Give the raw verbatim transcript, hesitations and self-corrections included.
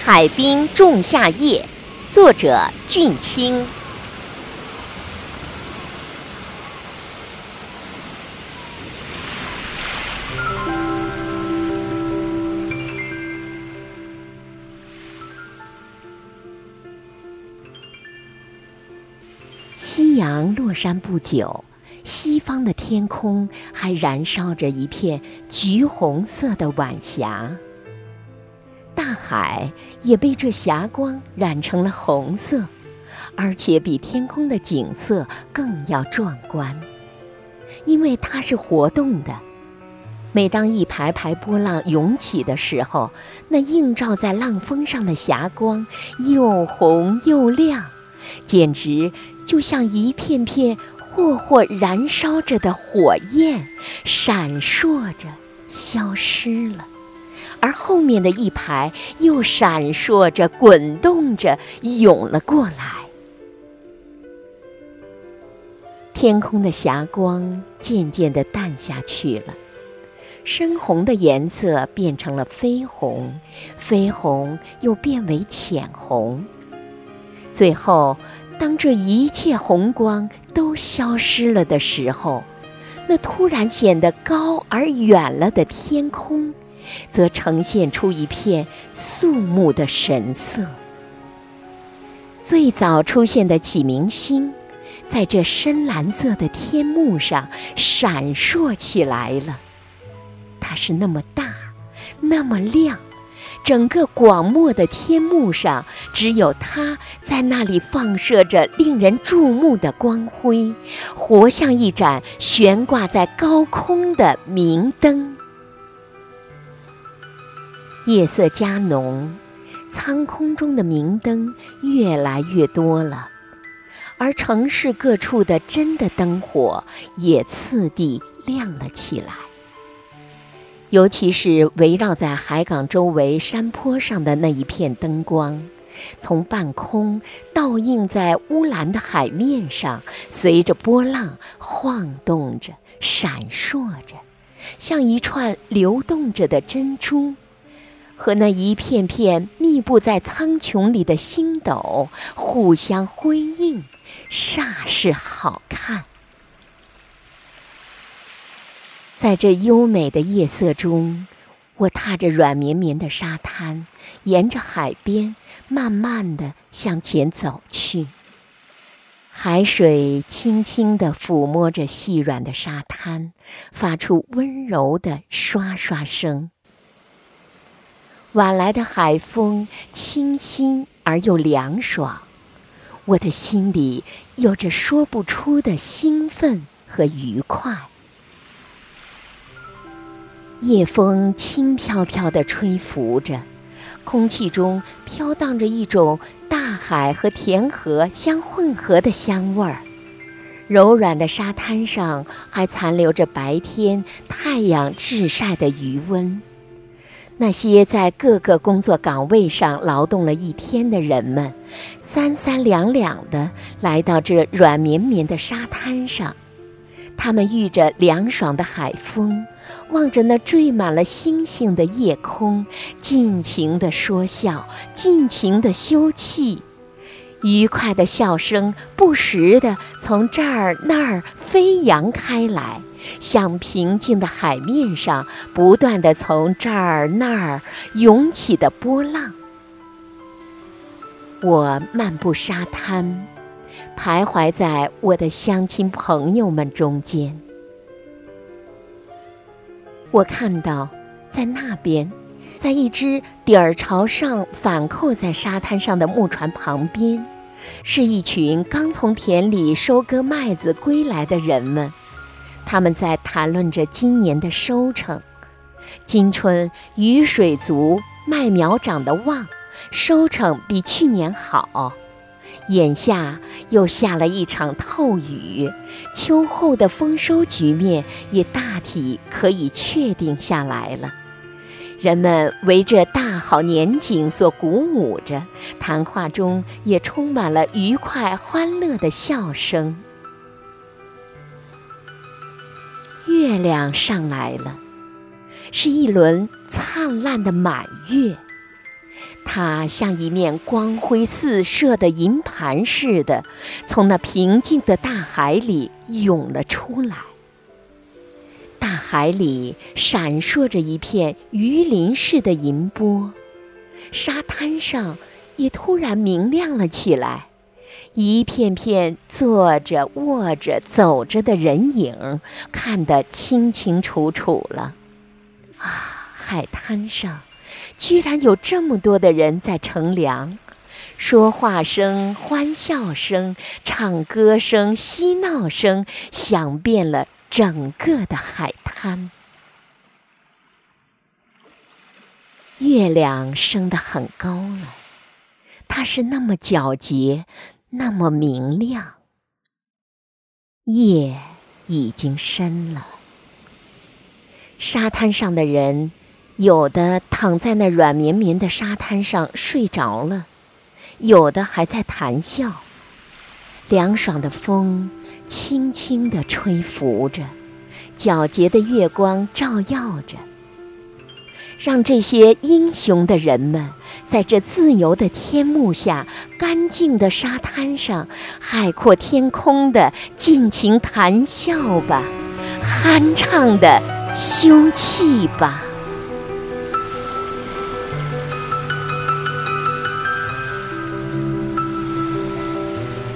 海滨仲夏夜，作者俊清。夕阳落山不久，西方的天空还燃烧着一片橘红色的晚霞，大海也被这霞光染成了红色，而且比天空的景色更要壮观，因为它是活动的。每当一排排波浪涌起的时候，那映照在浪峰上的霞光又红又亮，简直就像一片片霍霍燃烧着的火焰，闪烁着消失了，而后面的一排又闪烁着滚动着涌了过来。天空的霞光渐渐地淡下去了，深红的颜色变成了绯红，绯红又变为浅红。最后当这一切红光都消失了的时候，那突然显得高而远了的天空则呈现出一片肃穆的神色。最早出现的启明星在这深蓝色的天幕上闪烁起来了，它是那么大，那么亮，整个广漠的天幕上只有它在那里放射着令人注目的光辉，活像一盏悬挂在高空的明灯。夜色加浓，苍空中的明灯越来越多了，而城市各处的真的灯火也次第亮了起来。尤其是围绕在海港周围山坡上的那一片灯光，从半空倒映在乌蓝的海面上，随着波浪晃动着，闪烁着，像一串流动着的珍珠，和那一片片密布在苍穹里的星斗互相辉映，煞是好看。在这优美的夜色中，我踏着软绵绵的沙滩，沿着海边慢慢地向前走去。海水轻轻地抚摸着细软的沙滩，发出温柔的刷刷声。晚来的海风清新而又凉爽，我的心里有着说不出的兴奋和愉快。夜风轻飘飘地吹拂着，空气中飘荡着一种大海和田河相混合的香味儿。柔软的沙滩上还残留着白天太阳炙晒的余温。那些在各个工作岗位上劳动了一天的人们，三三两两地来到这软绵绵的沙滩上，他们遇着凉爽的海风，望着那缀满了星星的夜空，尽情地说笑，尽情地休憩。愉快的笑声不时地从这儿那儿飞扬开来，像平静的海面上不断地从这儿那儿涌起的波浪。我漫步沙滩，徘徊在我的乡亲朋友们中间。我看到在那边，在一只底儿朝上反扣在沙滩上的木船旁边，是一群刚从田里收割麦子归来的人们，他们在谈论着今年的收成。今春雨水足，麦苗长得旺，收成比去年好。眼下又下了一场透雨，秋后的丰收局面也大体可以确定下来了。人们为这大好年景所鼓舞着，谈话中也充满了愉快欢乐的笑声。月亮上来了，是一轮灿烂的满月， 它像一面光辉四射的银盘似的，从那平静的大海里涌了出来。大海里闪烁着一片鱼鳞似的银波，沙滩上也突然明亮了起来，一片片坐着、卧着、走着的人影看得清清楚楚了。啊，海滩上居然有这么多的人在乘凉，说话声、欢笑声、唱歌声、嬉闹声响遍了整个的海滩。月亮升得很高了，它是那么皎洁，那么明亮。夜已经深了，沙滩上的人有的躺在那软绵绵的沙滩上睡着了，有的还在谈笑。凉爽的风轻轻地吹拂着，皎洁的月光照耀着，让这些英雄的人们在这自由的天幕下、干净的沙滩上、海阔天空的尽情谈笑吧，酣畅地休憩吧。